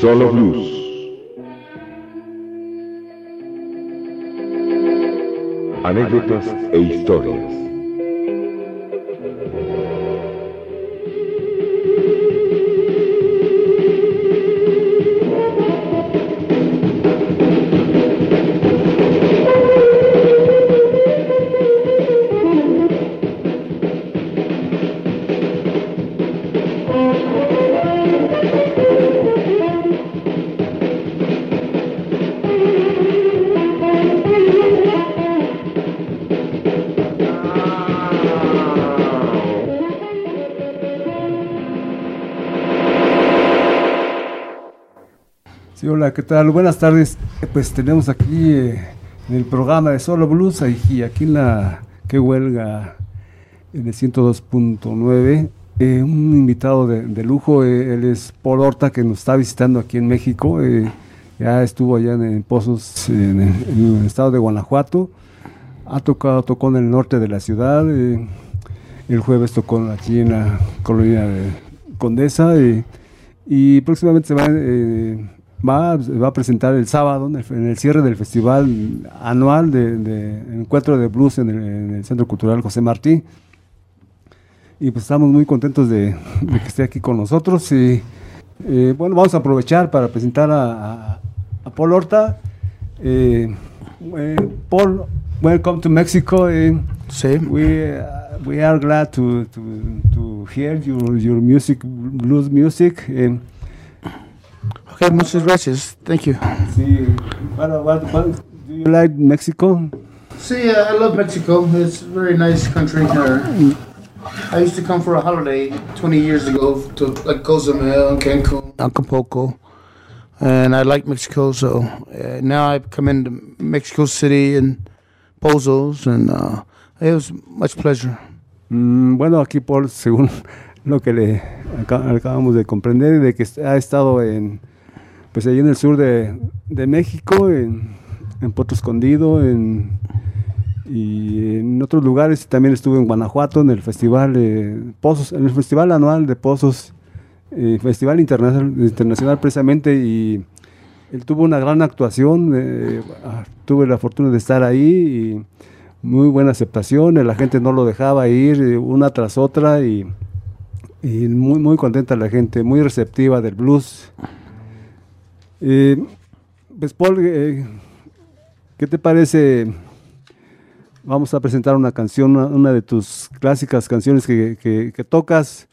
Solo Blues. Anécdotas e historias. Sí, hola, ¿qué tal? Buenas tardes. Pues tenemos aquí en el programa de Solo Blues y aquí en la que huelga en el 102.9 un invitado de lujo. Él es Paul Horta, que nos está visitando aquí en México. Ya estuvo allá en Pozos, en el estado de Guanajuato. Tocó en el norte de la ciudad. El jueves tocó aquí en la colonia de Condesa y próximamente se va a presentar el sábado en el cierre del festival anual de Encuentro de Blues en el Centro Cultural José Martí. Y pues estamos muy contentos de que esté aquí con nosotros. Y bueno, vamos a aprovechar para presentar a Paul Horta. Paul, welcome to Mexico. Sí. We are glad to hear your music, blues music. Okay, muchas gracias. Thank you. Sí. What do you like Mexico? See, I love Mexico. It's a very nice country. I used to come for a holiday 20 years ago to like Cozumel, Cancun, Acapulco, and I like Mexico. So now I've come into Mexico City and Pozos, and it was much pleasure. Bueno, aquí Paul, según lo que le acabamos de comprender, de que ha estado pues ahí en el sur de México, en Puerto Escondido, y en otros lugares. También estuve en Guanajuato en el festival Pozos, en el festival anual de Pozos, festival internacional precisamente, y él tuvo una gran actuación. Tuve la fortuna de estar ahí y muy buena aceptación. La gente no lo dejaba ir una tras otra y muy muy contenta la gente, muy receptiva del blues. Pues Paul, ¿qué te parece? Vamos a presentar una canción, una de tus clásicas canciones que tocas.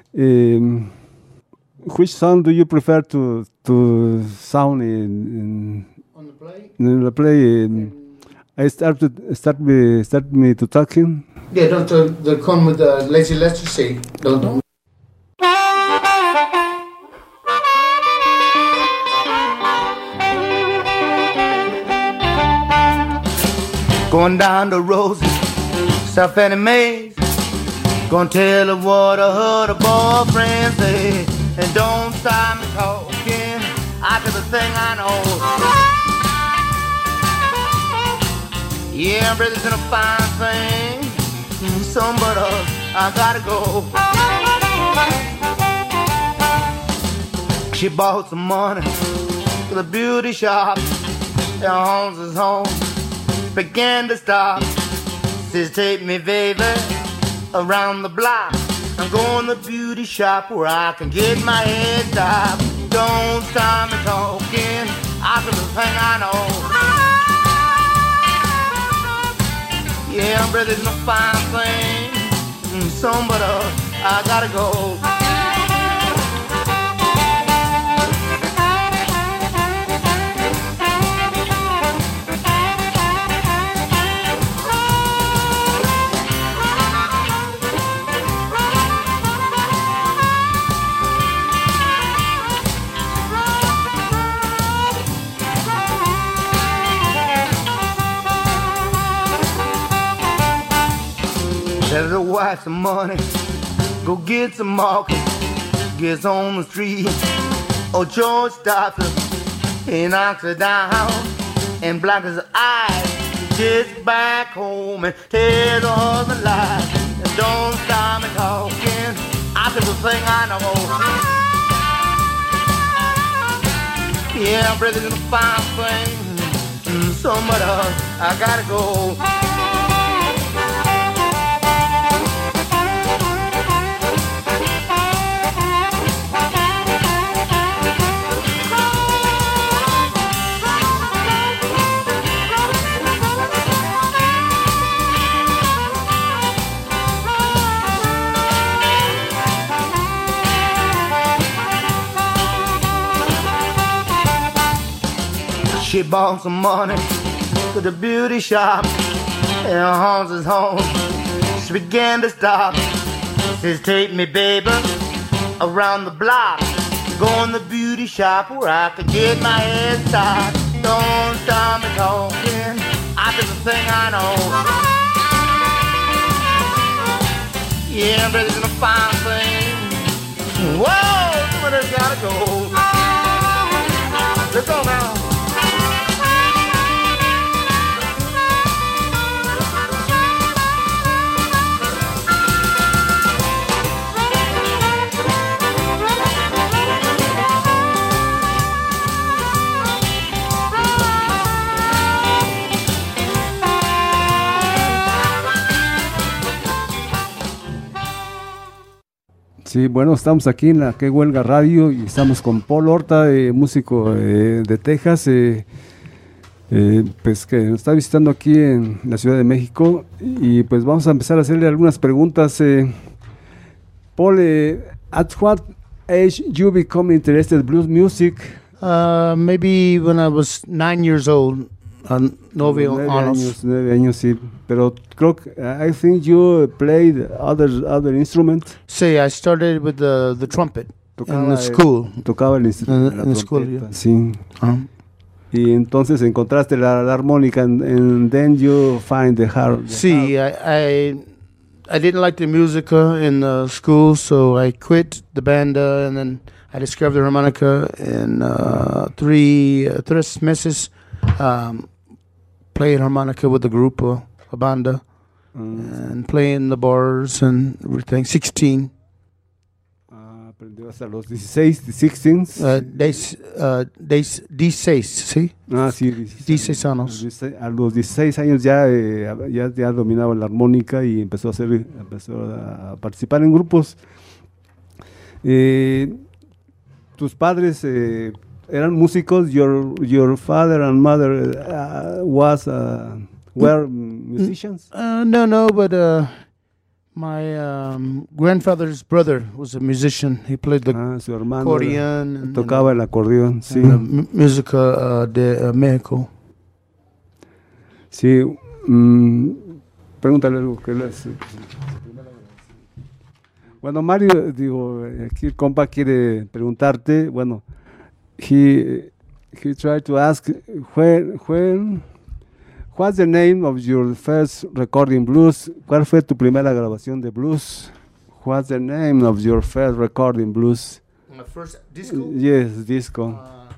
Which song do you prefer to sound On the play? in the play? I start me to talking. Yeah, don't come with the Lazy Lester say. Don't. Going down the roses, South Fannie Mae's. Gonna tell her what her boyfriend say. And don't stop me talking, I do the thing I know. Yeah, brother's in a fine thing. Some but us, I gotta go. She bought some money to the beauty shop. Their homes is home. Began to stop. Says take me, baby, around the block. I'm going to the beauty shop where I can get my head stopped. Don't stop me talking, I do the thing I know. Yeah, brother's no fine thing. Some but I gotta go. There's a wife some money, go get some market, gets on the street. Oh, George stops her, he knocks her down, and black as eyes, gets back home and tells her husband lies. And don't stop me talking, I do the thing I know. Yeah, I'm breathing in a fine thing. So much I gotta go. She bought some money to the beauty shop, and Hans is home. She began to stop. Says, take me, baby, around the block. Go in the beauty shop where I could get my head stopped. Don't stop me talking, I did the thing I know. Yeah, I'm ready to find thing. Whoa, somebody's gotta go. Let's go now. Sí, bueno, estamos aquí en la Que Huelga Radio y estamos con Paul Horta, músico de Texas, pues que nos está visitando aquí en la Ciudad de México, y pues vamos a empezar a hacerle algunas preguntas. Paul, at what age you become interested in blues music? Maybe when I was 9 years old. 9 años. 9 años, sí. Pero creo que I think you played other instrument. See, I started with the trumpet in the school. Tocaba el instrumento. In the school, yeah. Sí. Y entonces encontraste la armónica, and then you find the harp. See, I didn't like the music in the school, so I quit the band, and then I discovered the harmonica in 3 meses. Playing harmonica with the group, a banda, and playing the bars and everything. 16. Aprendió hasta los 16. 16, ¿sí? Ah, sí. 16 años. A los 16 años ya dominaba la armónica y empezó a participar en grupos. Tus padres eran músicos. Your father and mother were musicians? No, but my grandfather's brother was a musician. He played the su hermano accordion. Tocaba el acordeón, sí. Música de México. Sí. Pregúntale algo que les... Bueno, Mario, digo, aquí el compa quiere preguntarte, bueno, he tried to ask what's the name of your first recording blues? ¿Cuál fue tu primera grabación de blues? What's the name of your first recording blues? My first disco? Yes, disco.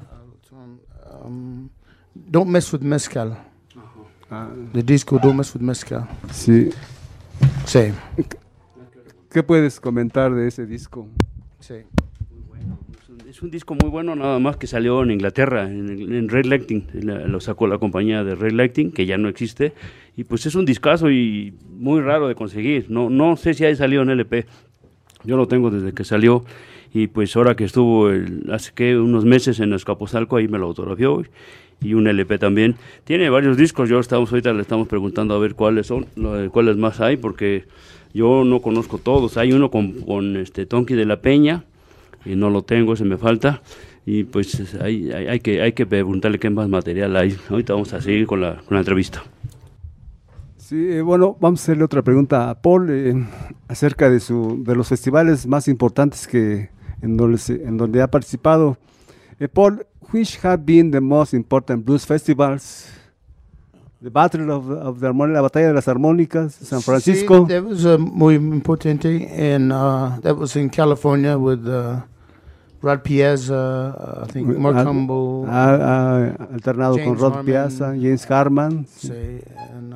Don't Mess with Mezcal. The disco Don't Mess with Mezcal. Sí. Sí. ¿Qué puedes comentar de ese disco? Sí. Muy bueno. Es un disco muy bueno, nada más que salió en Inglaterra, en Red Lighting. Lo sacó la compañía de Red Lighting, que ya no existe. Y pues es un discazo y muy raro de conseguir. No sé si ha salido en LP. Yo lo tengo desde que salió. Y pues ahora que estuvo hace unos meses en Azcapotzalco, ahí me lo autografió. Y un LP también. Tiene varios discos. Ahorita le estamos preguntando a ver cuáles son, cuáles más hay, porque yo no conozco todos. Hay uno con Tonky de la Peña, y no lo tengo, ese me falta. Y pues hay que preguntarle qué más material hay. Ahorita vamos a seguir con la entrevista. Sí, bueno, vamos a hacerle otra pregunta a Paul acerca de los festivales más importantes en donde ha participado. Paul, which have been the most important blues festivals? The Battle of the Harmonica, la Batalla de las Armónicas, San Francisco. Sí, that was muy importante, and that was in California with Rod Piazza, I think Mark Humble. Alternado con Rod Piazza, James Harman. Sí, and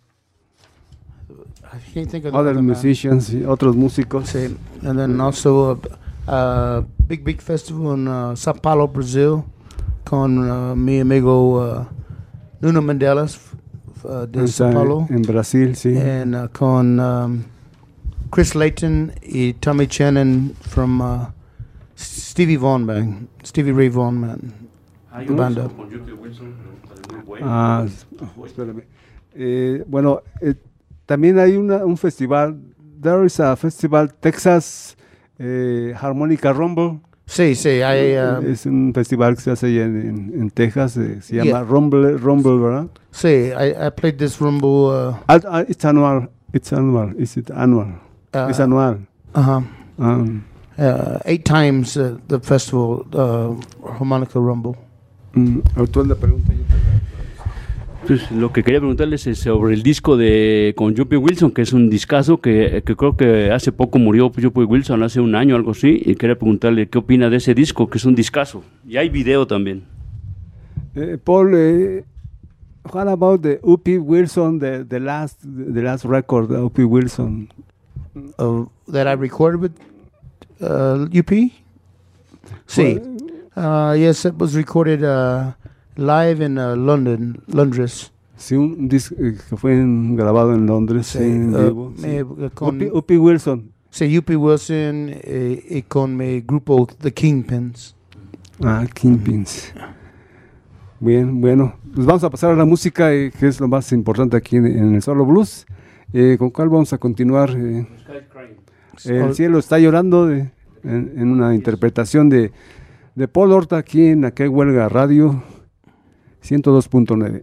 I can't think of other musicians, otros músicos. Sí, and then also a big festival in Sao Paulo, Brazil, con mi amigo Nuno Mendelas de Sao Paulo. En Brasil, sí. And con Chris Layton y Tommy Channon from Stevie Ray Vaughan Band. Banda. Con Juppie Wilson, muy bueno. Espérame. Bueno, también hay un festival. There is a festival, Texas Harmonica Rumble. Sí, hay... es un festival que se hace allá en Texas. Se llama Rumble, ¿verdad? Sí, I played this Rumble... It's annual. Is it annual? It's annual. Uh-huh. 8 times the festival, Harmonica Rumble. Tú la pregunta. Pues, lo que quería preguntarles es sobre el disco con Juppie Wilson, que es un discazo que creo que hace poco murió Juppie Wilson, hace un año, algo así, y quería preguntarle qué opina de ese disco, que es un discazo. Y hay video también. Paul, what about the Juppie Wilson, the last record, Juppie Wilson? That I recorded with UP? Sí. Yes, it was recorded live in Londres. Sí, un disco que fue grabado en Londres. Sí, en vivo. con Juppie Wilson. Sí, UP Wilson y con mi grupo The Kingpins. Kingpins. Bien, bueno, pues vamos a pasar a la música, que es lo más importante aquí en el Solo Blues. ¿Con cuál vamos a continuar? El cielo está llorando, en una interpretación de Paul Horta aquí en la que huelga radio 102.9.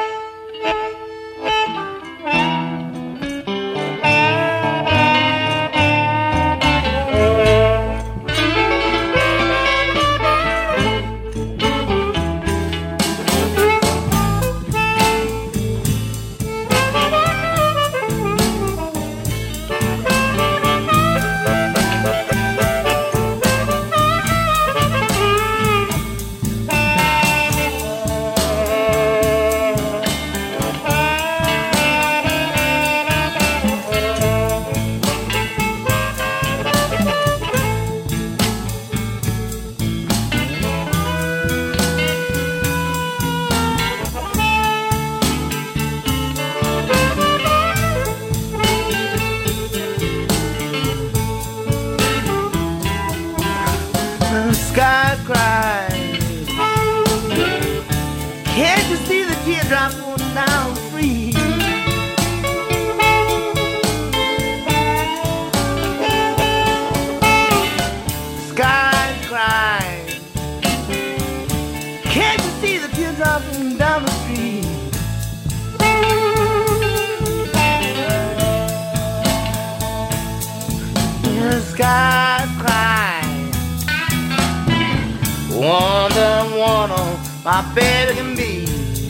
My baby can be.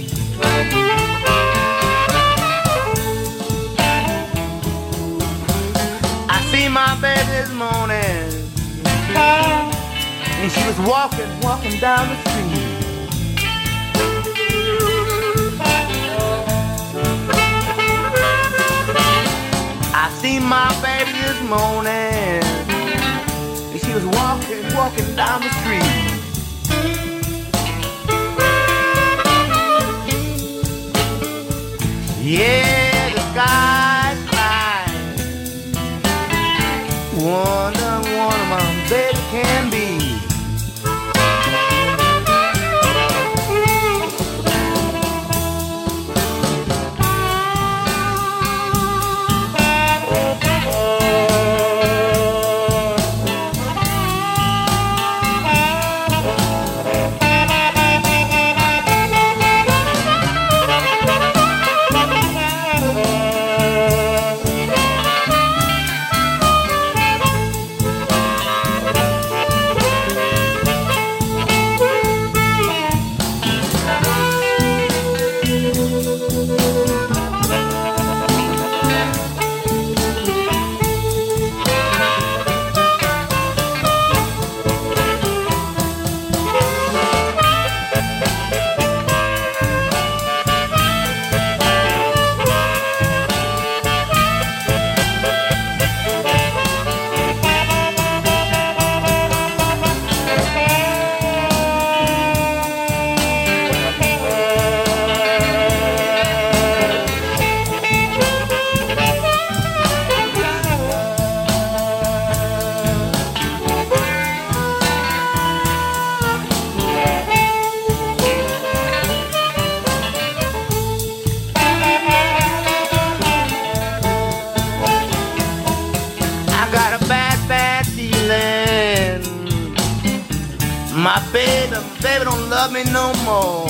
I see my baby this morning, and she was walking down the street. I see my baby this morning, and she was walking down the street. Yeah, the sky's crying. Wonder my baby can be. love me no more.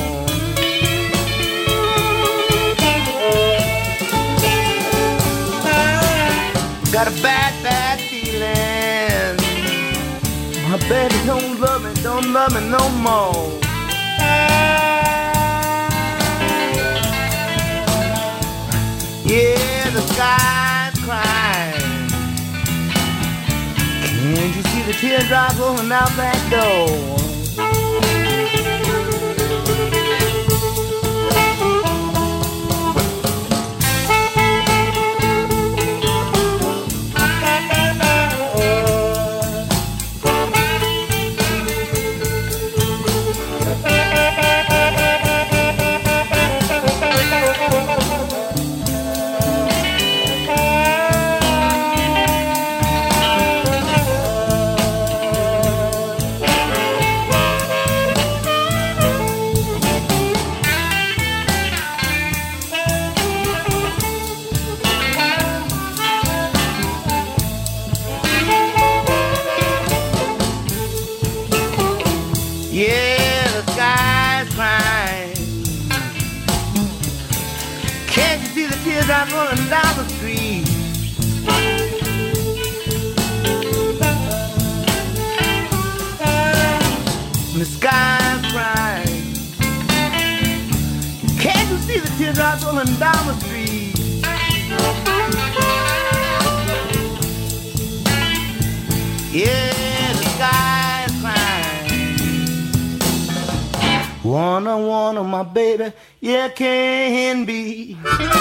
Got a bad, bad feeling. My baby don't love me no more. Yeah, the sky's crying. Can't you see the teardrops rolling out that door? Yeah, the sky's crying. Can't you see the teardrops rolling down the street? The sky's crying. Can't you see the teardrops rolling down the street? Yeah, the sky's crying. Wanna, my baby, yeah, can be.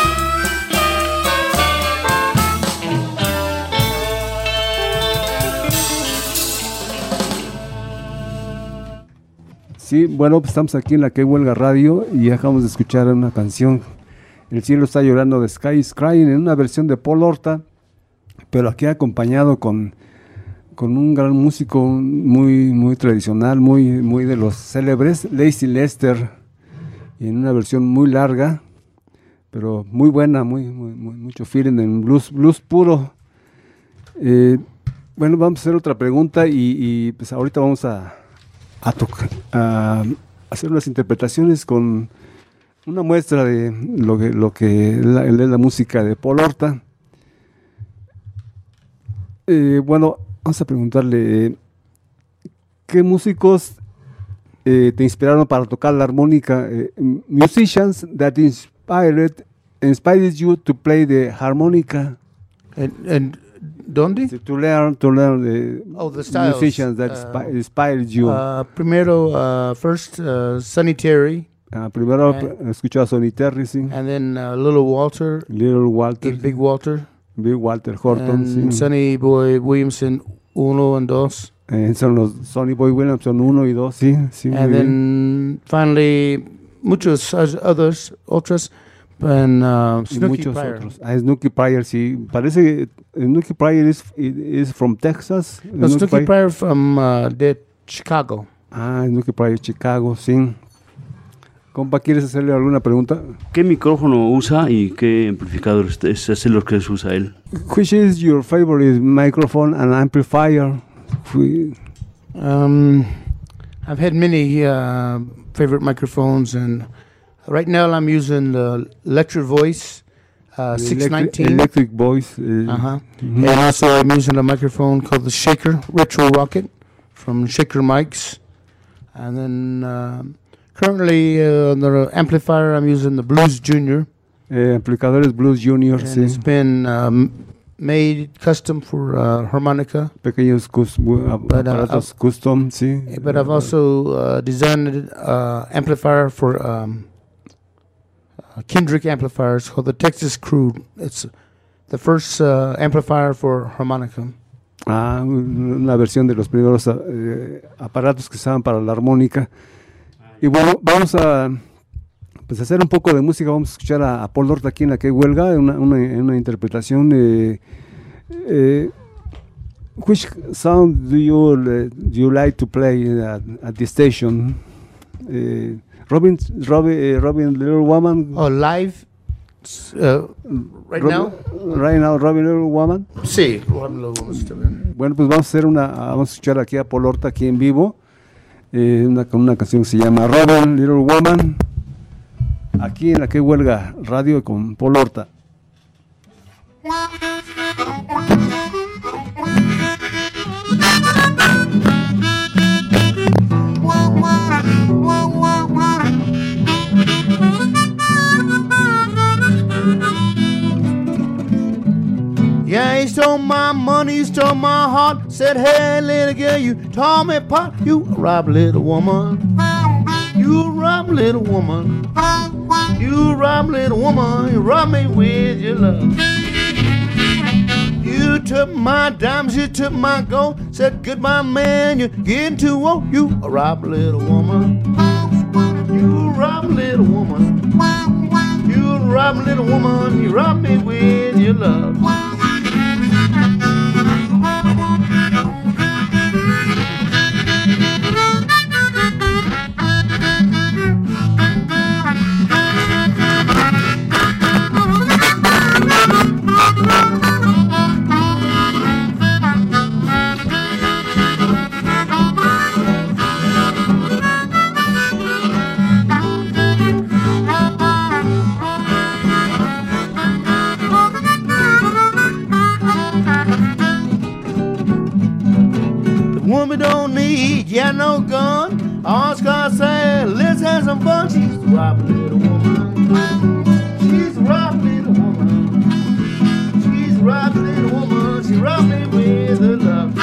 Sí, bueno, pues estamos aquí en la Que Huelga Radio y acabamos de escuchar una canción, El cielo está llorando, de Sky is Crying, en una versión de Paul Horta, pero aquí acompañado con un gran músico muy tradicional, muy de los célebres, Lazy Lester, en una versión muy larga, pero muy buena, mucho feeling en blues puro. Bueno, vamos a hacer otra pregunta y pues ahorita vamos a hacer unas interpretaciones con una muestra de lo que es la música de Paul Horta. Bueno, vamos a preguntarle ¿qué músicos te inspiraron para tocar la armónica? Musicians that inspired you to play the harmonica. And ¿dónde? To learn the styles. Musicians that inspired you. First, Sonny Terry. Primero escuché a Sonny Terry, sí. And then Little Walter. Big Walter. Big Walter Horton, sí. Sonny Boy Williamson 1 and 2. Son los Sonny Boy Williamson 1 y 2, sí. And then finally muchos otros. And Snooky Pryor. Snooky Pryor, sí. Parece que Snooky Pryor is from Texas. No, Snooky Pryor from Chicago. Snooky Pryor, Chicago, sí. Compa, ¿quieres hacerle alguna pregunta? ¿Qué micrófono usa y qué amplificador es los que usa él? Which is your favorite microphone and amplifier? I've had many favorite microphones, and right now I'm using the Electric Voice 619. Electric Voice. And also I'm using a microphone called the Shaker Retro Rocket from Shaker Mics. And then currently the amplifier I'm using the Blues Junior. Amplificadores Blues Junior, and sí. It's been made custom for harmonica. Pequeños aparatos custom, sí. But I've also designed an amplifier for Kendrick amplifiers called the Texas Crew. It's the first amplifier for harmonica. Una versión de los primeros aparatos que se usaban para la armónica. Y bueno, vamos a hacer un poco de música. Vamos a escuchar a Paul Horta aquí en la Que Huelga, una interpretación de which sound do you like to play at the station? Robin Little Woman. Oh, live right now, Robin Little Woman. Sí, Robin Little Woman. Bueno, pues vamos a escuchar aquí a Paul Horta aquí en vivo. con una canción que se llama Robin, Little Woman, aquí en la que huelga radio con Paul Horta. Yeah, he stole my money, he stole my heart. Said, hey, little girl, you tore me apart. You robbed little woman. You robbed little woman. You robbed little woman. You robbed me with your love. You took my diamonds, you took my gold. Said, goodbye, man, you're getting too old. You robbed little woman. You robbed little woman. You robbed little woman. You robbed me with your love. Woman don't need, yeah, no gun. All Scott said, let's have some fun. She's a robbed little woman. She's a robbed little woman. She's a robbed little woman. She robbed me with her love.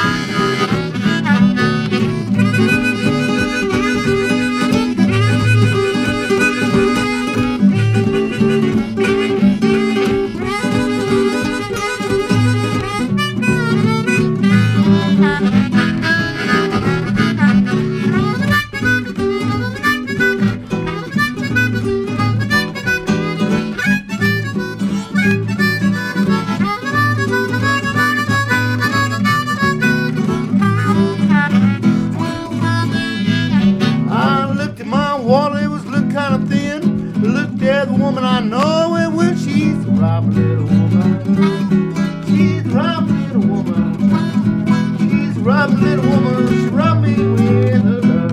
Woman, I know it when she's a robbed little woman. She's a robbed little woman. She's a robbed little woman. She robbed me with her love.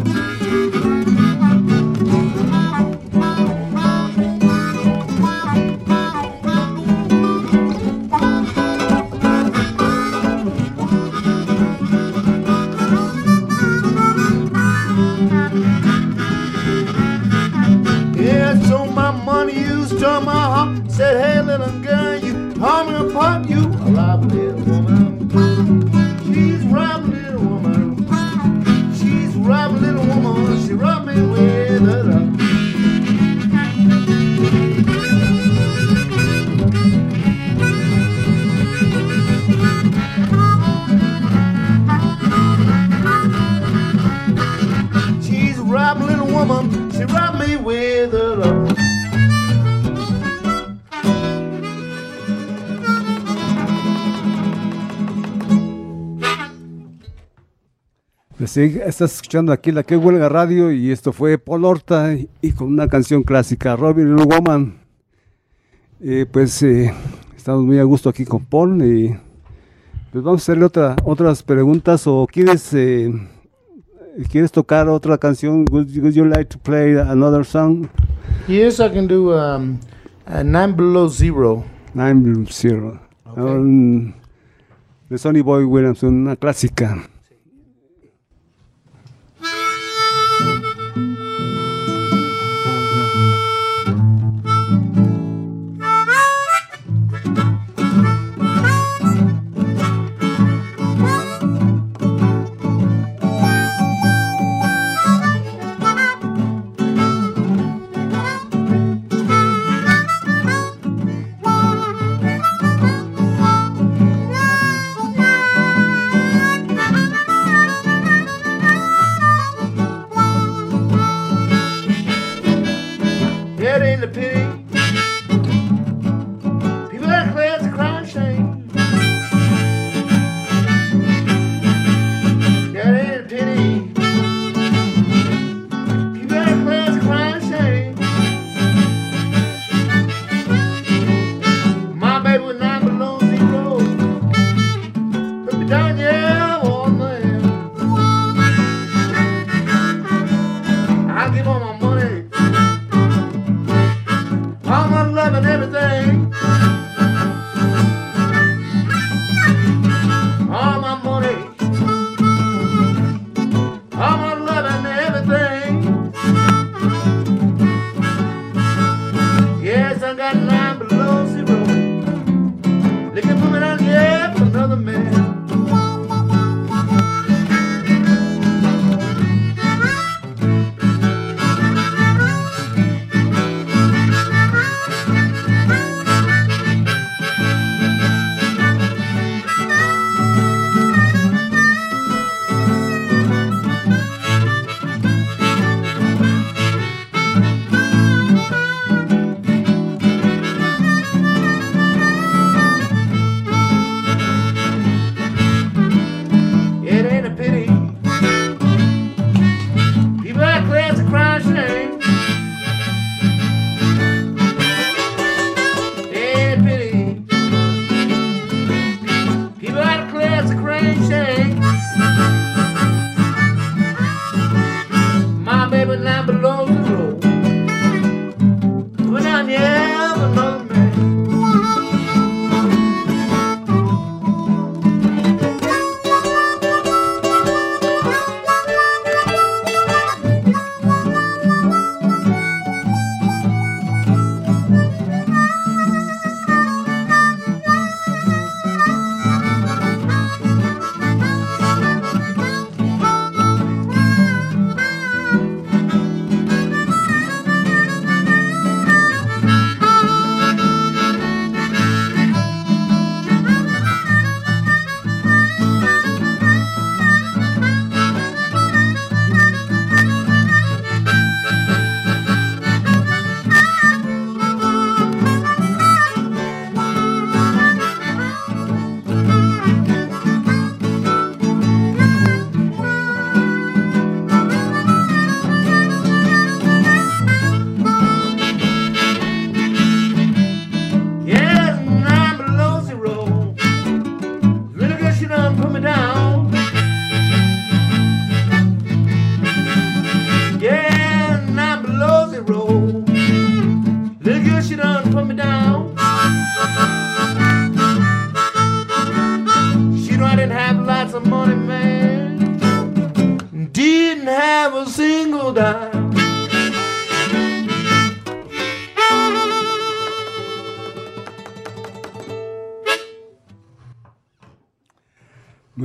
Yeah, so my money used to my heart. Said, hey, little girl, you tore me apart. You a robbed little woman. She's a robbed little woman. She's a robbed little woman. She robbed me with her love. She's a robbed little woman. She robbed me with her love. Pues sí, estás escuchando aquí la que huelga radio y esto fue Paul Horta y con una canción clásica, Robin Little Woman. Estamos muy a gusto aquí con Paul y pues vamos a hacerle otras preguntas o ¿quieres tocar otra canción? Would you like to play another song? Yes, I can do 9 Below Zero. 9 Below Zero. Okay. De Sonny Boy Williams, una clásica.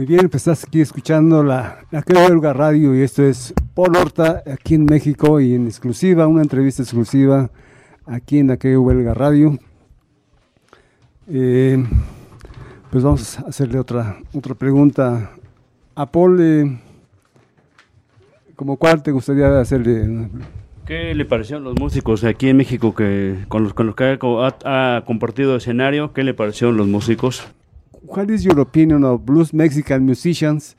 Muy bien, pues estás aquí escuchando la Que Huelga Radio y esto es Paul Horta aquí en México y en exclusiva, una entrevista exclusiva aquí en la Que Huelga Radio. Pues vamos a hacerle otra pregunta a Paul. ¿Cómo cuál te gustaría hacerle? ¿Qué le parecieron los músicos aquí en México con los que ha compartido escenario? ¿Qué le parecieron los músicos? What is your opinion of blues Mexican musicians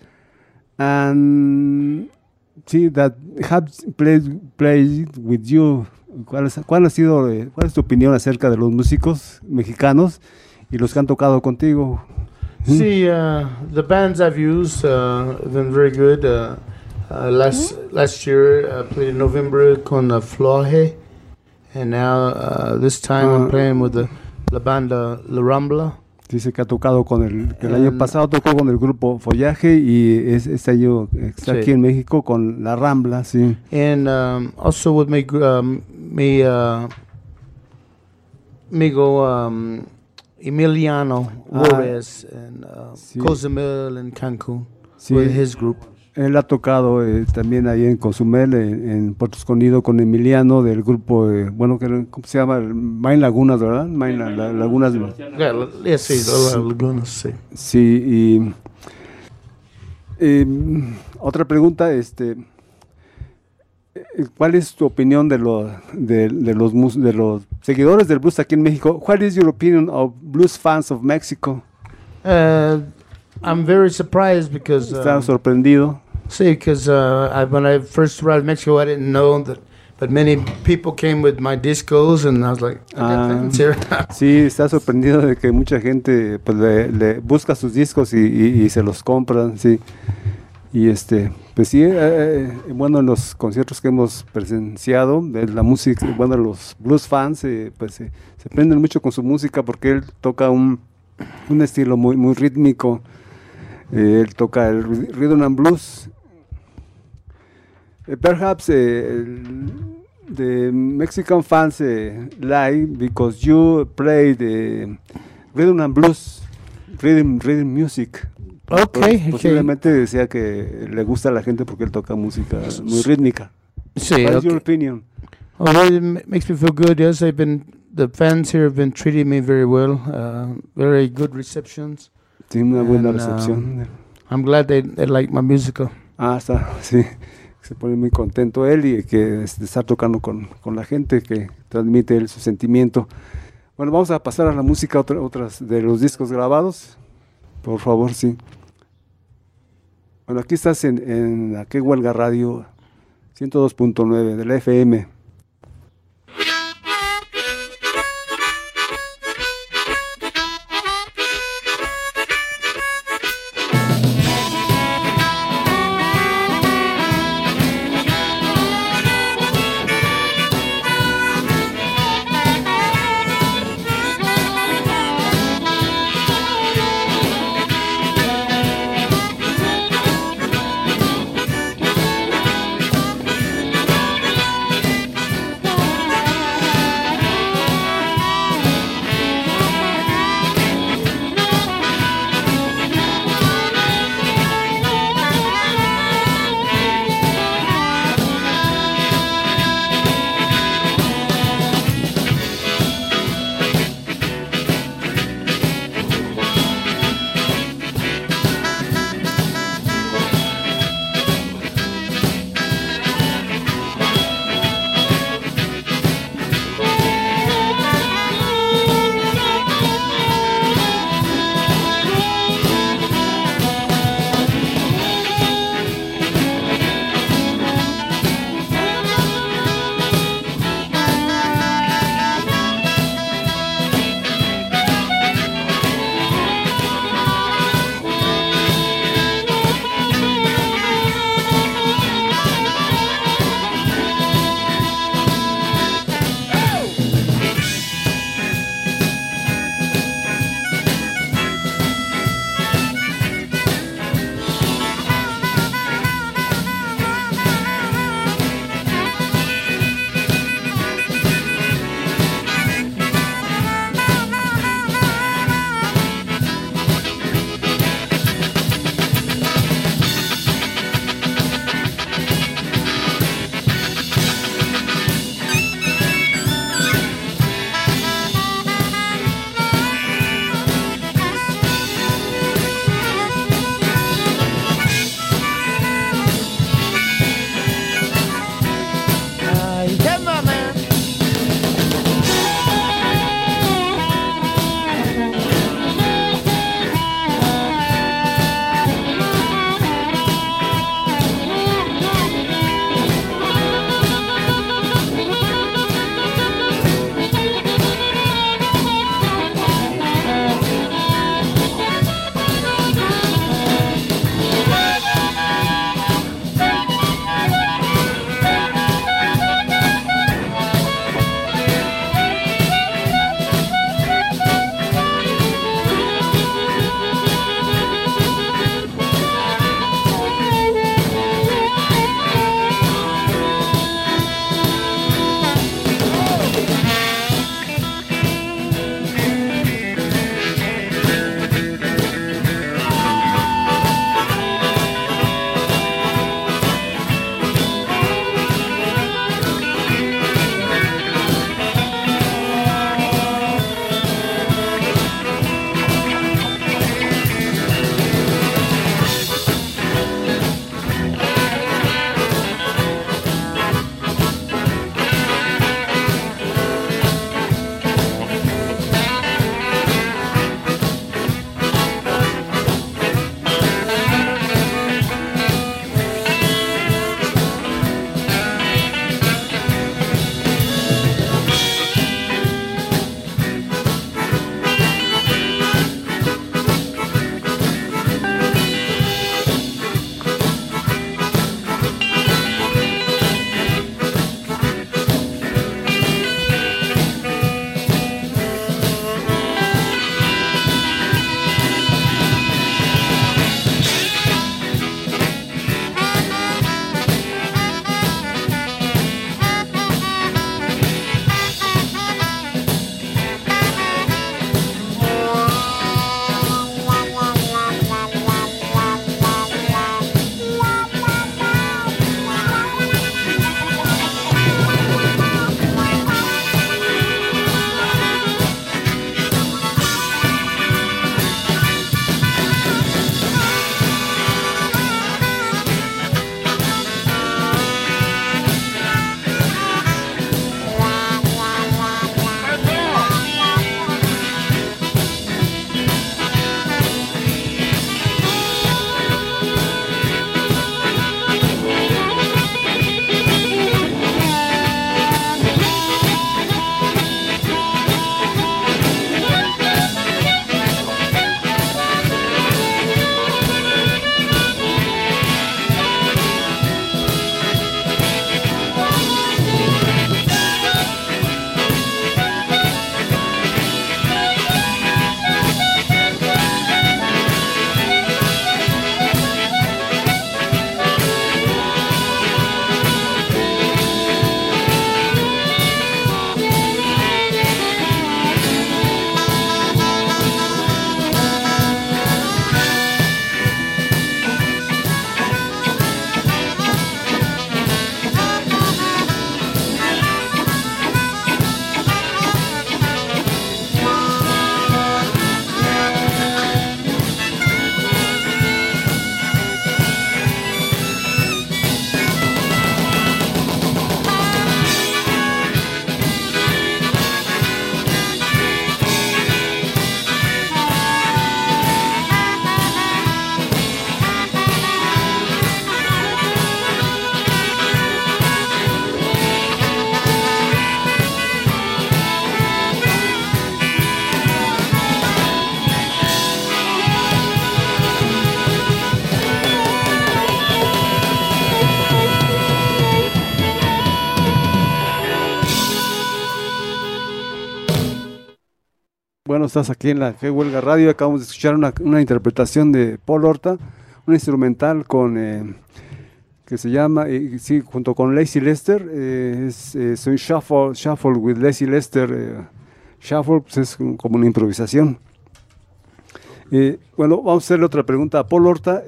and that have played with you? ¿Cuál es tu opinión acerca de los músicos mexicanos y los que han tocado contigo? See, the bands I've used have been very good. Last year I played in November con Floje, and now this time I'm playing with la banda La Rambla. Dice que ha tocado el año pasado tocó con el grupo Follaje y este año está aquí en México con La Rambla, sí. And also with mi amigo Emiliano Juarez and Cozumel and Cancun with his group. Él ha tocado también ahí en Cozumel, en Puerto Escondido con Emiliano del grupo, ¿cómo se llama? Main Lagunas, ¿verdad? Lagunas. Lagunas, sí. Sí, y otra pregunta, ¿cuál es tu opinión de los seguidores del blues aquí en México? What is your opinion of blues fans of Mexico? I'm very surprised because ¿Estás sorprendido? See, because when I first arrived in Mexico, I didn't know that, but many people came with my discos, and I was like, I got fans here. Sí, está sorprendido de que mucha gente pues le busca sus discos y se los compran, sí. Y pues sí, bueno, en los conciertos que hemos presenciado de la música, bueno, los blues fans pues se prenden mucho con su música porque él toca un estilo muy rítmico. Él toca el rhythm and blues. Perhaps the Mexican fans like because you play the rhythm and blues, rhythm music. Okay. Posiblemente decía que le gusta a la gente porque él toca música muy rítmica. Sí, What is your opinion? Oh, well, it makes me feel good. Yes, the fans here have been treating me very well. Very good receptions. Tiene una buena recepción. I'm glad they like my music. Está, sí. Se pone muy contento él y que de estar tocando con la gente, que transmite él su sentimiento. Bueno, vamos a pasar a la música, otras de los discos grabados. Por favor, sí. Bueno, aquí estás en la Que Huelga Radio 102.9 de la FM. Bueno, estás aquí en la Que Huelga Radio. Acabamos de escuchar una interpretación de Paul Horta, un instrumental que se llama, sí, junto con Lazy Lester, es un shuffle with Lazy Lester. Shuffle pues es como una improvisación. Bueno, vamos a hacerle otra pregunta a Paul Horta.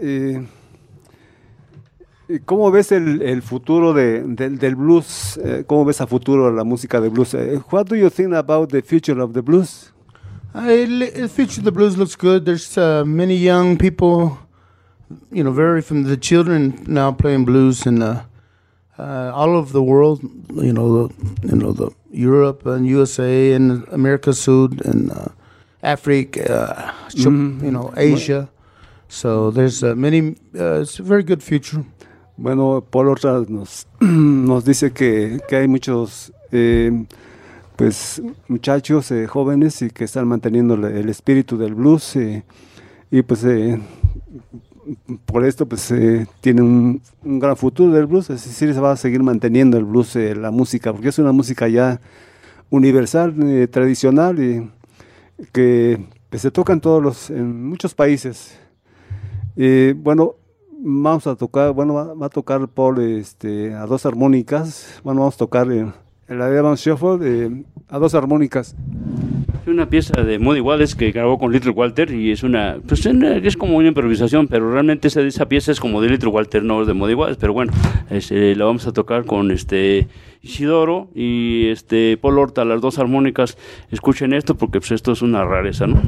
¿Cómo ves el futuro del blues? ¿Cómo ves a futuro la música de blues? What do you think about the future of the blues? The future of the blues looks good. There's many young people, very from the children now playing blues in all over the world. The Europe and USA and America Sud and Africa, Asia. So there's many. It's a very good future. Bueno, Paul Horta nos dice que hay muchos pues muchachos jóvenes y que están manteniendo el espíritu del blues y pues por esto pues tiene un gran futuro del blues, es decir, se va a seguir manteniendo el blues, la música, porque es una música ya universal, tradicional y que pues, se toca en muchos países. Bueno, vamos a tocar, va a tocar Paul a dos armónicas. Bueno, vamos a tocar el Evans Shuffle a dos armónicas. Es una pieza de Muddy Waters que grabó con Little Walter y es es como una improvisación, pero realmente esa pieza es como de Little Walter, no es de Muddy Waters, pero bueno, la vamos a tocar con Isidoro y Paul Horta, las dos armónicas. Escuchen esto porque pues esto es una rareza, ¿no?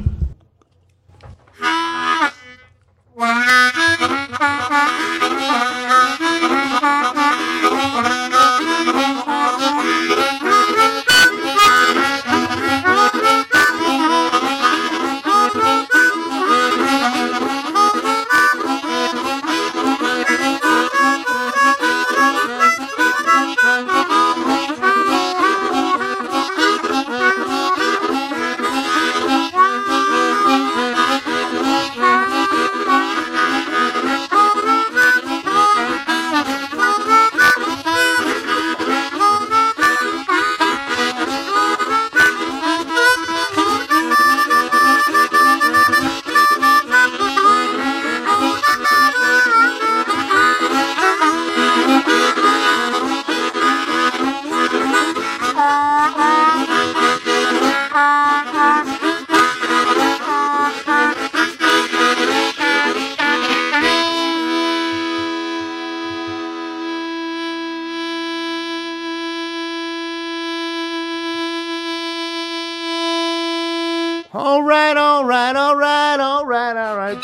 All right.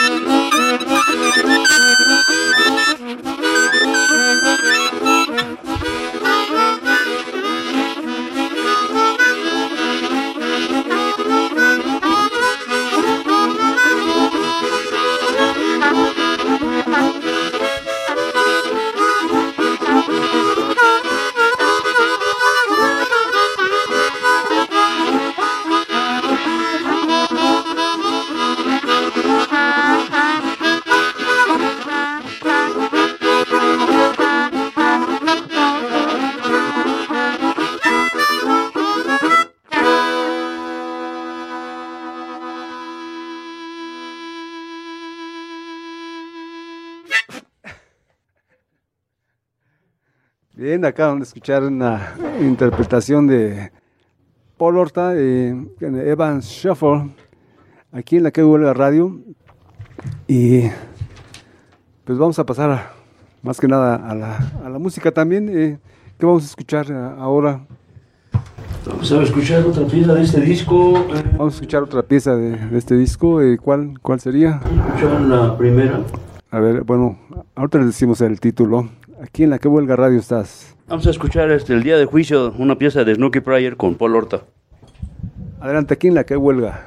Bien, acaban de escuchar una interpretación de Paul Horta, en Evans Shuffle, aquí en la Que Huelga Radio. Y pues vamos a pasar más que nada a la música también. ¿Qué vamos a escuchar ahora? Vamos a escuchar otra pieza de este disco. Vamos a escuchar otra pieza de este disco. ¿Cuál sería? Escuchar la primera. A ver, bueno, ahorita les decimos el título. Aquí en la Que Huelga Radio estás. Vamos a escuchar El Día de Juicio, una pieza de Snooky Pryor con Paul Horta. Adelante, aquí en la Que Huelga.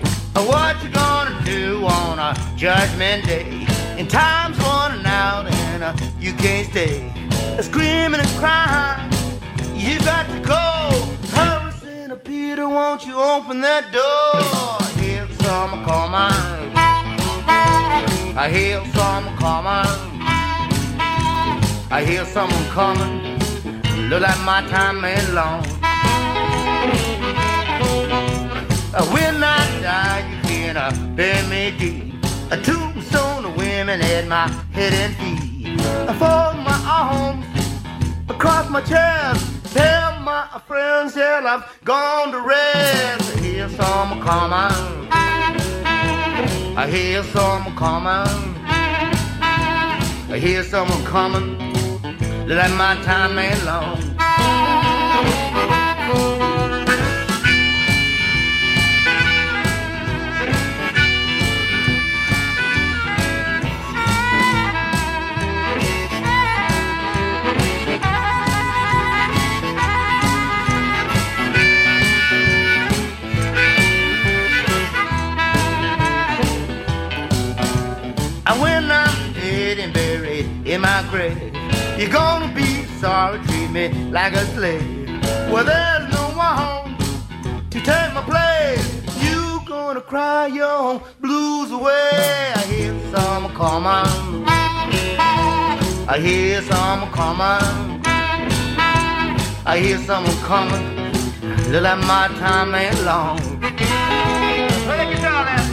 What you gonna do on a judgment day? And time's running out and and you can't stay. Screaming and crying, you got to go. Hurry, Santa Peter, won't you open that door? I hear someone coming. I hear someone coming. I hear someone coming. Look like my time ain't long. When I die, you can bury me deep. A tombstone of women at my head and feet. I fold my arms across my chest. Tell my friends that I've gone to rest. I hear someone coming. I hear someone coming. I hear someone coming. Look like my time ain't long. And when I'm dead and buried in my grave, you're gonna be sorry, treat me like a slave. Well, there's no one to take my place. You gonna cry your blues away. I hear someone coming. I hear someone coming. I hear someone coming. Look like my time ain't long. Play the guitar, Andrew.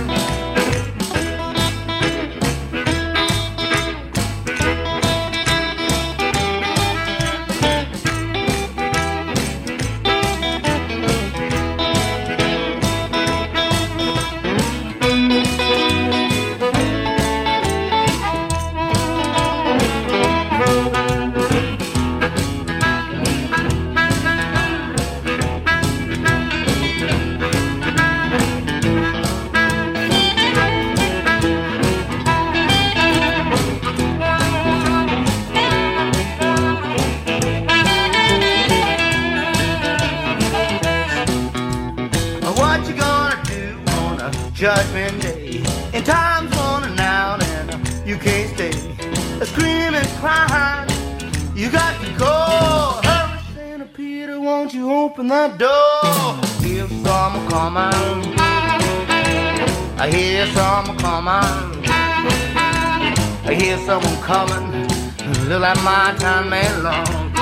Judgment Day, and time's running out and you can't stay. Screaming, crying, you got to go. Hurry, Santa Peter, won't you open that door? I hear someone coming. I hear someone coming. I hear someone coming. Look like my time ain't long.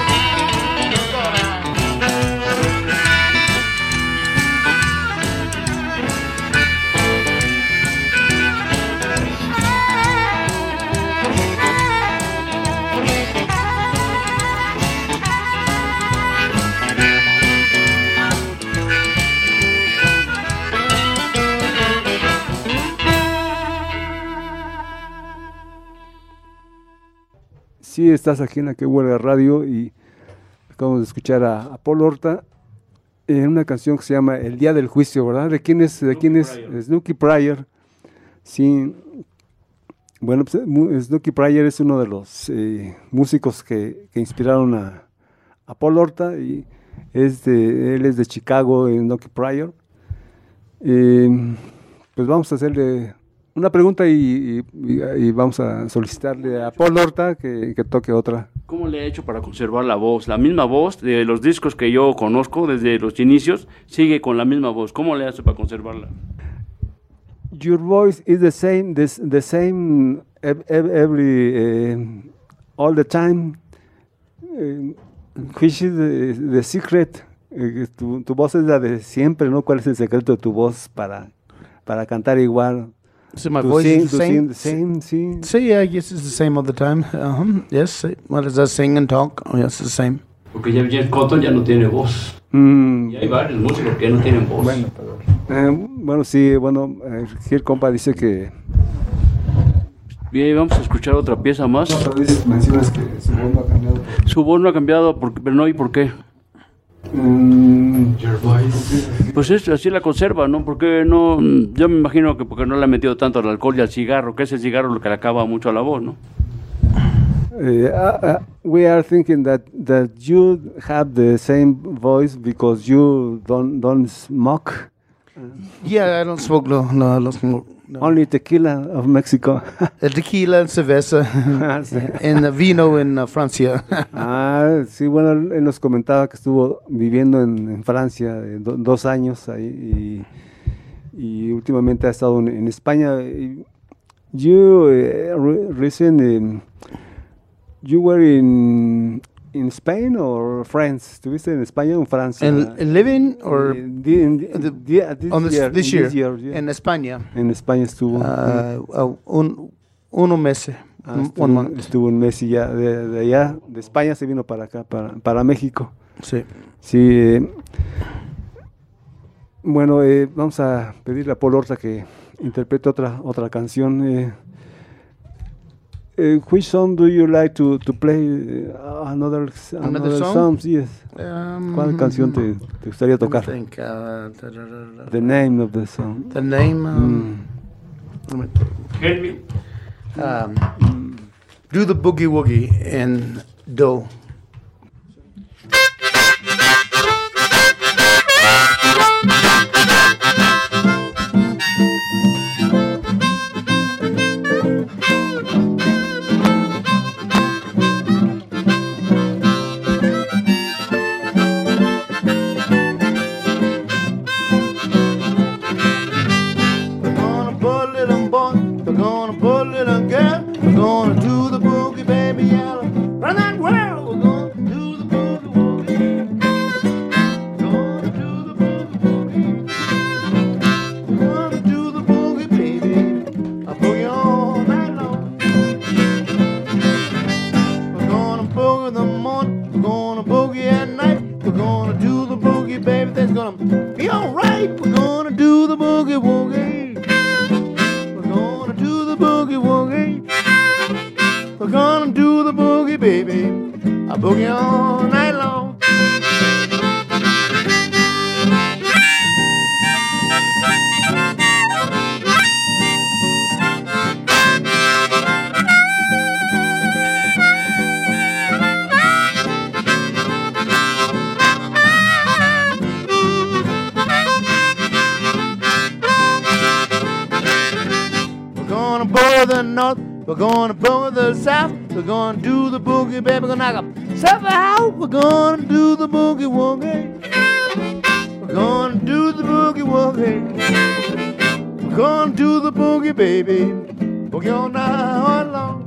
Sí, estás aquí en la Que Huelga Radio y acabamos de escuchar a Paul Horta en una canción que se llama El Día del Juicio, ¿verdad? ¿De quién es? Snooky Pryor. Sí. Bueno, pues, Snooky Pryor es uno de los músicos que inspiraron a Paul Horta y él es de Chicago, Snooky Pryor. Pues vamos a hacerle una pregunta y vamos a solicitarle a Paul Horta que toque otra. ¿Cómo le ha hecho para conservar la voz? La misma voz de los discos que yo conozco desde los inicios, sigue con la misma voz. ¿Cómo le hace para conservarla? Your voice is the same every all the time. Which is the secret? Tu voz es la de siempre, ¿no? ¿Cuál es el secreto de tu voz para cantar igual? So my voice is the same? Sí. So yeah, I guess it's the same all the time. Yes, well, as I sing and talk, yes, it's the same. Porque ya Jeff Cotton ya no tiene voz. Y hay varios músicos que no tienen voz. Bueno, sí, aquí el compa dice que... Bien, vamos a escuchar otra pieza más. No, pero mencionas que su voz no ha cambiado. Su voz no ha cambiado, pero no, ¿y por qué? Your voice. Pues así la conserva, ¿no? Porque no, yo me imagino que porque no le ha metido tanto al alcohol y al cigarro, que es el cigarro lo que le acaba mucho a la voz, ¿no? We are thinking that you have the same voice because you don't smoke. Yeah, I don't smoke. No, I don't smoke. No. Only tequila of Mexico. El tequila, cerveza, Sí. and vino en Francia. Sí, bueno, él nos comentaba que estuvo viviendo en Francia 2 años ahí y últimamente ha estado en España. You you were in Spain or France? ¿Estuviste en España o en Francia? And living or this year, yeah. en España. En España estuvo. Uno mes. One month. Estuvo un mes y ya de allá, de España se vino para acá, para México. Sí. Sí. Bueno, vamos a pedirle a Paul Horta que interprete otra canción. Which song do you like to play? Another song? Yes. ¿Cuál canción te gustaría tocar? The name of the song. The name. Help me. Do the boogie woogie in do. We're gonna boogie the south. We're gonna do the boogie, baby. We're gonna knock 'em south out. We're gonna do the boogie woogie. We're gonna do the boogie woogie. We're gonna do the boogie, baby. Boogie all night long.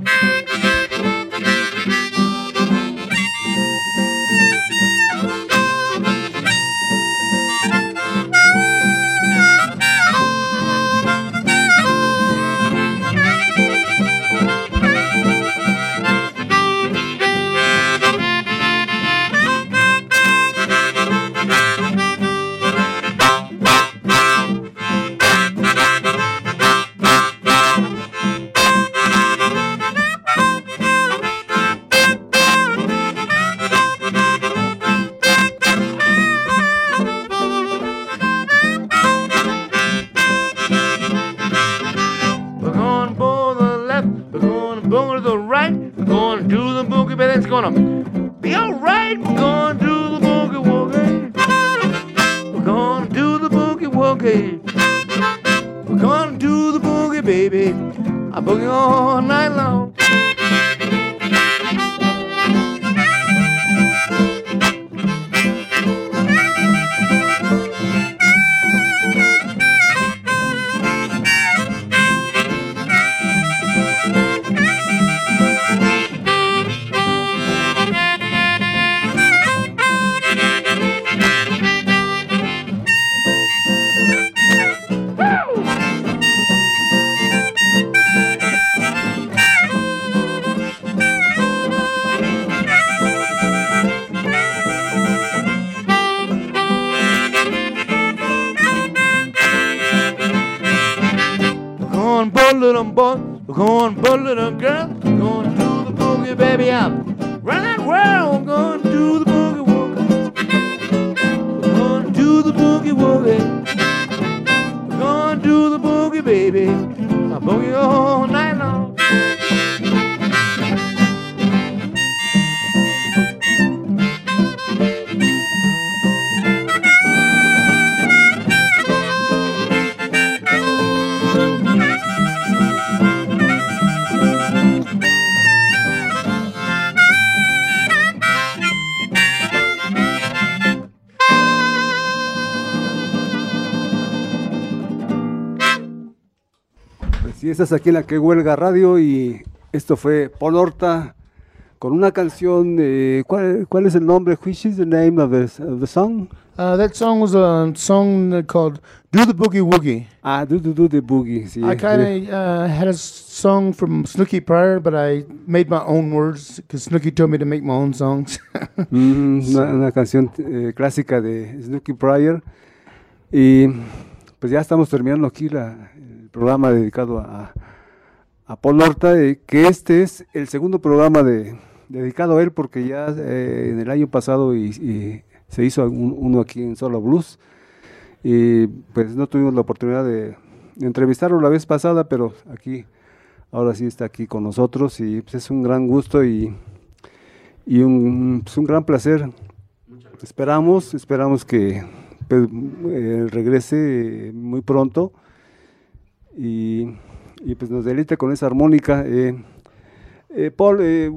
estás aquí en la Que Huelga Radio y esto fue Paul Horta con una canción. ¿Cuál es el nombre? Which is the name of the song? That song was a song called "Do the Boogie Woogie." Do the Boogie. Sí, I kind of had a song from Snooky Pryor, but I made my own words because Snooky told me to make my own songs. Una canción clásica de Snooky Pryor. Y pues ya estamos terminando aquí el programa dedicado a Paul Horta, que este es el segundo programa dedicado a él, porque ya en el año pasado y se hizo uno aquí en Solo Blues, y pues no tuvimos la oportunidad de entrevistarlo la vez pasada, pero ahora sí está aquí con nosotros, y pues es un gran gusto y un gran placer. Esperamos que pues, regrese muy pronto y pues nos deleite con esa armónica. Paul,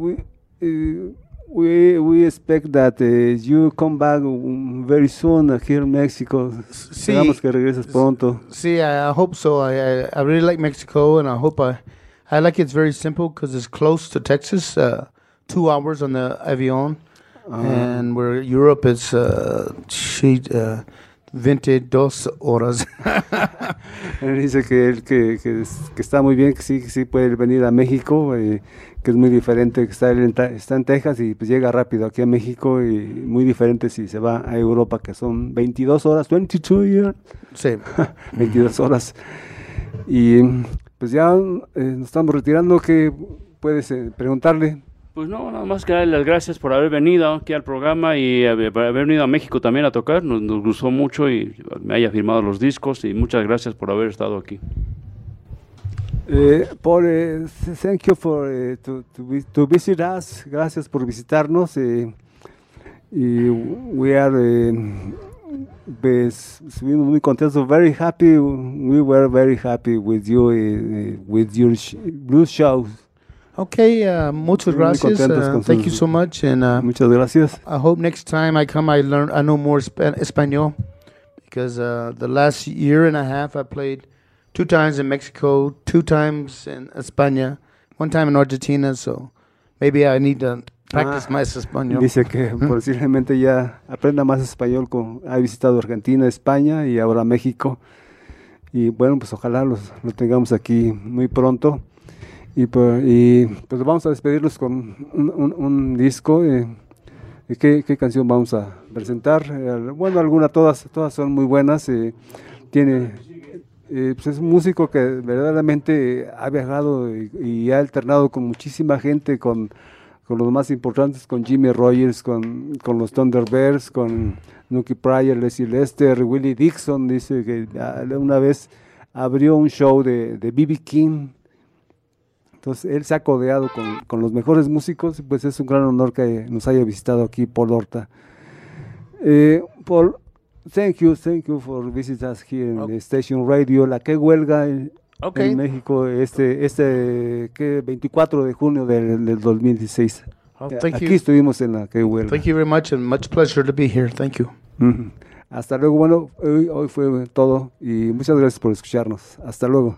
we expect that you come back very soon here in Mexico. Esperamos que regreses pronto. See, I hope so. I really like Mexico, and I like it's very simple because it's close to Texas, 2 hours on the avion, and where Europe is 22 horas. Él dice que está muy bien, que sí puede venir a México, que es muy diferente, que está en Texas y pues llega rápido aquí a México, y muy diferente si se va a Europa, que son 22 horas, 22 years. Sí. 22 horas. Y pues ya nos estamos retirando. ¿Qué puedes preguntarle? Pues no, nada más que darle las gracias por haber venido aquí al programa y por haber venido a México también a tocar. Nos gustó mucho y me haya firmado los discos, y muchas gracias por haber estado aquí. Paul, thank you for to visit us. Gracias por visitarnos. Y we are muy contentos, very happy. We were very happy with you, with your blues shows. Okay, muchas gracias. Thank you so much, and muchas gracias. I hope next time I come, I know more Espanol, because the last year and a half I played 2 times in Mexico, 2 times in España, 1 time in Argentina. So maybe I need to practice más español. Dice que posiblemente ya aprenda más español. Ha visitado Argentina, España y ahora México. Y bueno, pues ojalá lo tengamos aquí muy pronto. Y pues vamos a despedirnos con un disco. ¿Qué canción vamos a presentar? Bueno, todas son muy buenas. Pues es un músico que verdaderamente ha viajado y ha alternado con muchísima gente, con los más importantes, con Jimmy Rogers, con los Thunderbirds, con Snooky Pryor, Leslie Lester, Willie Dixon. Dice que una vez abrió un show de B.B. King. Entonces él se ha codeado con los mejores músicos, y pues es un gran honor que nos haya visitado aquí Paul Horta. Paul, thank you for visiting us here in the station radio, la Que Huelga en México, 24 de junio del 2016. Aquí estuvimos en la Que Huelga. Thank you very much, and much pleasure to be here. Thank you. Hasta luego. Bueno, hoy fue todo, y muchas gracias por escucharnos. Hasta luego.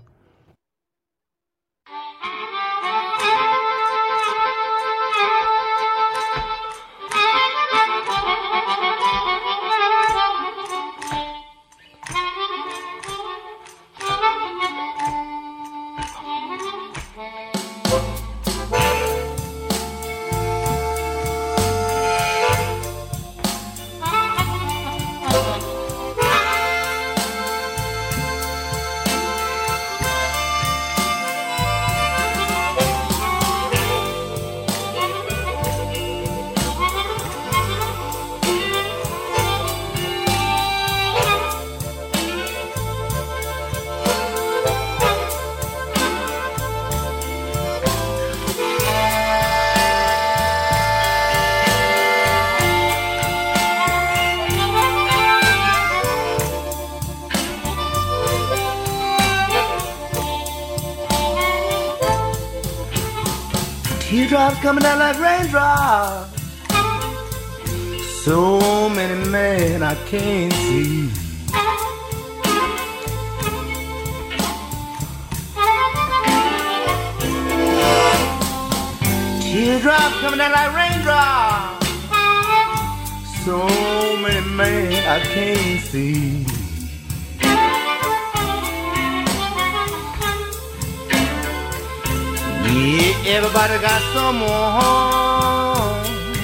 Teardrops coming down like raindrops. So many men I can't see. Teardrops coming down like raindrops. So many men I can't see. Yeah, everybody got someone.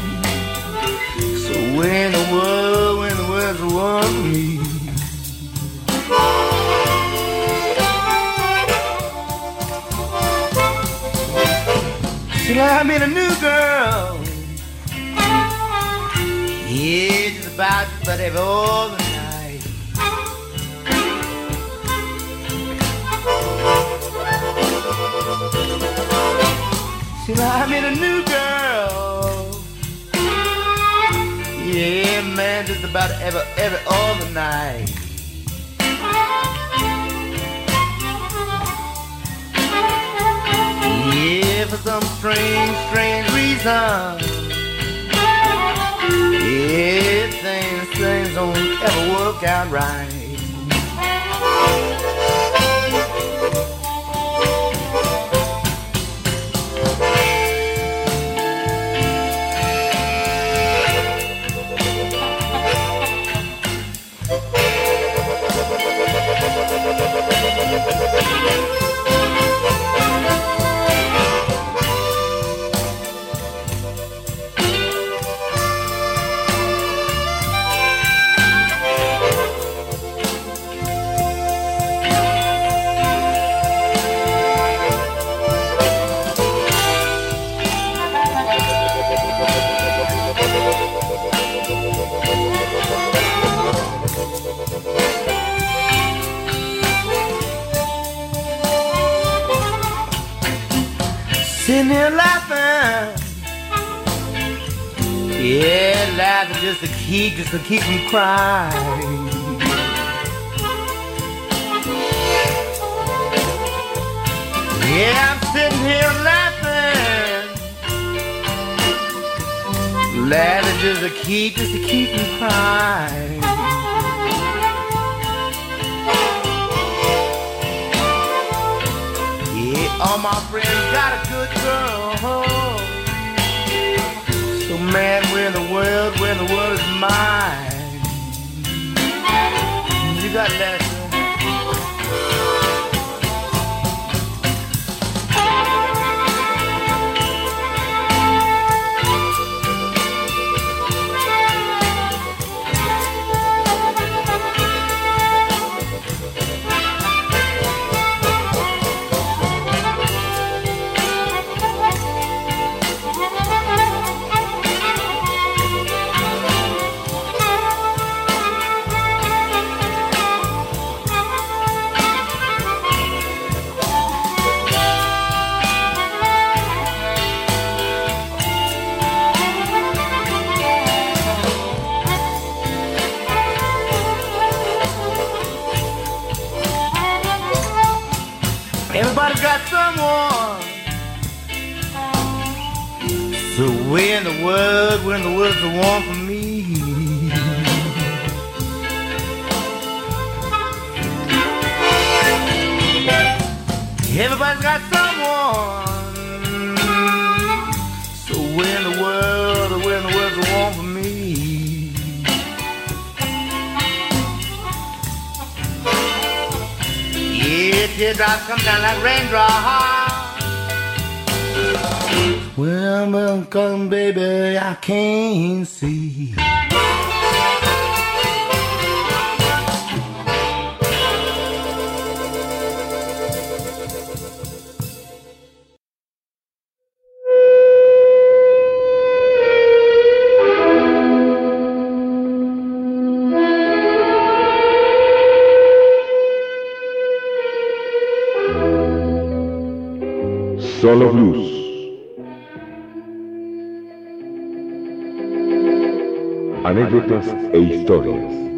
So when the world's the one for me. Till I met a new girl. Yeah, just about every other night. Till I met a new girl. Yeah, man, just about every other night. Yeah, for some strange reason. Yeah, things don't ever work out right. Sitting here laughing, yeah, laughing just to keep from crying. Yeah, I'm sitting here laughing, laughing just to keep from crying. All my friends got a good girl. So man, when the world is mine. You got that. Everybody's got someone. So when the world's the one for me. Everybody's got someone. So when the world's the one for me. Yeah, teardrops come down like raindrops. Well, come, baby, I can't see. Solo Blues. Anécdotas e historias.